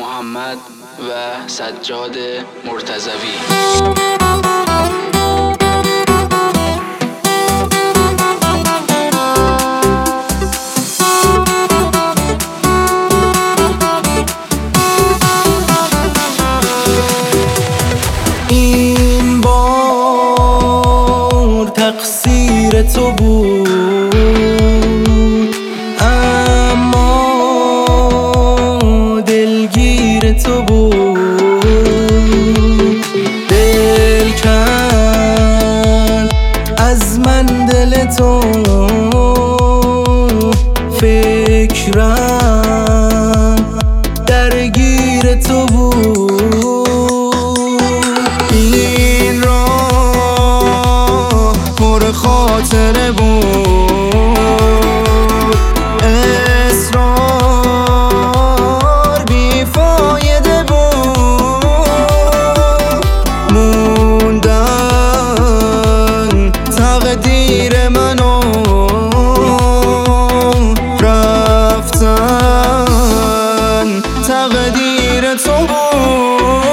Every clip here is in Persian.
محمد و سجاد مرتضوی. این بار تقصیر تو بود، اما دلگیر تو بود. دل کن از من دل تو، فکرم درگیر تو بود. این راه پر خاطره بود، اصرار بیفایده بود. موندن تقدیر منو، رفتن تقدیر تو بود.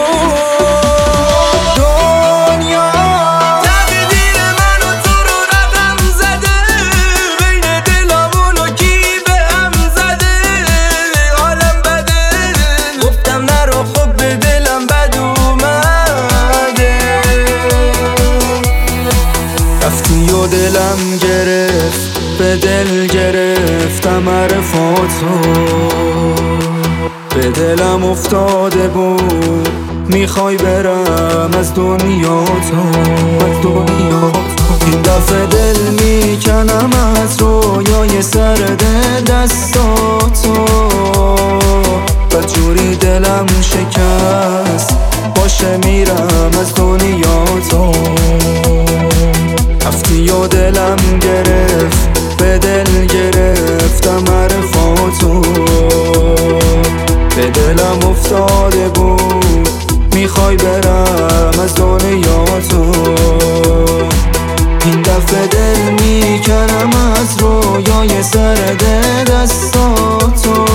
دلم گرفت، به دل گرفتم عرفاتو، به دلم افتاده بود میخوای برم از دنیا تو. این دفعه دل میکنم از رویای سرد دستاتو، بدجوری دلم شکست، باشه میرم از دنیا تو. رفتی و دلم گرفت، به دل گرفتم عرفاتو، به دلم افتاده بود میخوای برم از دنیا تو. این دفعه دل میکنم از رویای سرد دستاتو،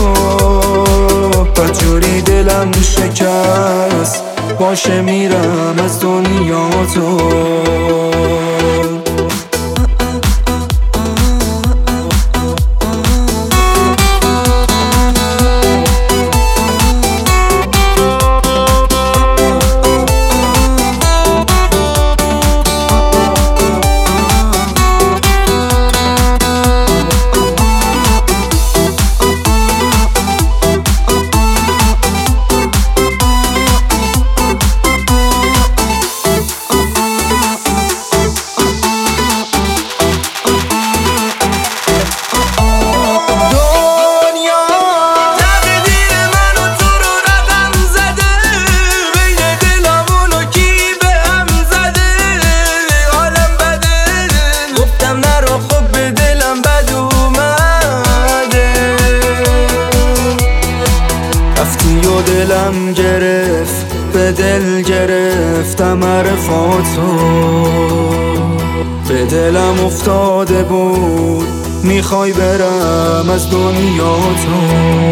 بدجوری دلم شکست، باشه میرم از دنیا تو. دلم گرفت، به دل گرفتم عرفاتو، به دلم افتاده بود میخوای برم از دنیا تو.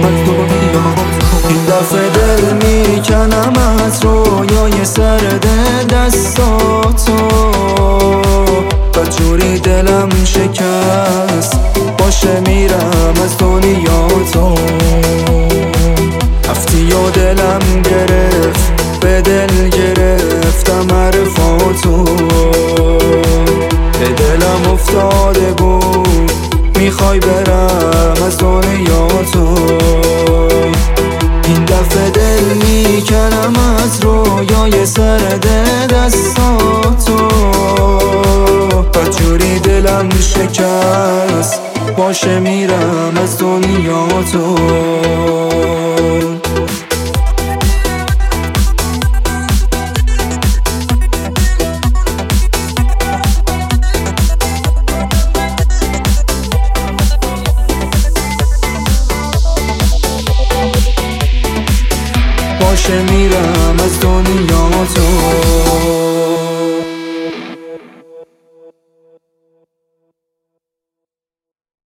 این دفعه دل میکنم از رویای سرد دستاتو، بدجوری دلم شکست، باشه میرم از دنیا تو. رفتی و دلم گرفت، به دل گرفتم عرفاتو، به دلم افتاده بود میخوای برم از دنیا تو. این دفعه دل میکنم از رویای سرد دستاتو، بدجوری دلم شکست، باشه میرم از دنیا تو. باشه میرم از دنیا تو.